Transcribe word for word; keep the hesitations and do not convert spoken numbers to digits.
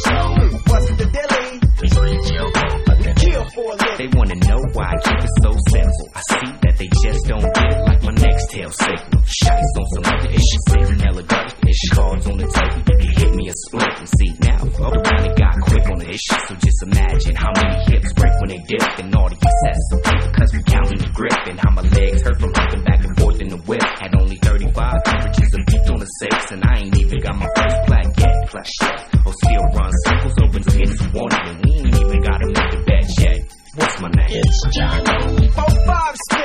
What's the dilly? Kill for a living. They wanna know why I keep it so simple. I see that they just don't get it like my next tail signal. Shots on some other issues, sitting hella gut ish. Cards on the table, you can hit me a split and see now. Up around it got quick on the issue, so just imagine how many hips break when they dip. And all the sets of paper, cause we counting the grip. And how my legs hurt from hopping back and forth in the whip. Had only thirty-five averages and beat on the six. And I ain't even got my first plaque yet. Clash yet. Or still run circles open to hits wanted. And we ain't even gotta make the bet yet. What's my name? It's Johnny. Four, five, six.